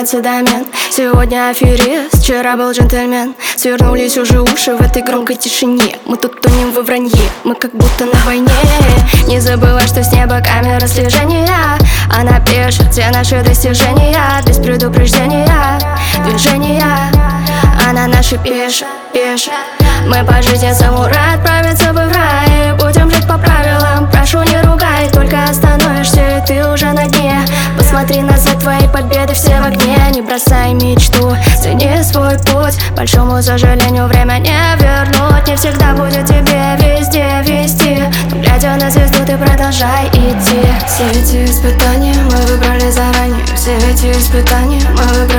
называется домен. Сегодня аферист, вчера был джентльмен. Свернулись уже уши в этой громкой тишине. Мы тут тонем во вранье, мы как будто на войне. Не забывай, что с неба камера слежения. Она пишет все наши достижения. Без предупреждения, движения. Она наши пишет. Мы по жизни самурай, отправиться бы в рай. Будем жить по правилам, прошу не ругай. Только остановишься, и ты уже на дне. Посмотри назад, твои победы все в огне. Не бросай мечту, цени свой путь. К большому сожалению, время не вернуть. Не всегда будет тебе везде вести, но глядя на звезду, ты продолжай идти. Все эти испытания мы выбрали заранее. Все эти испытания мы выбрали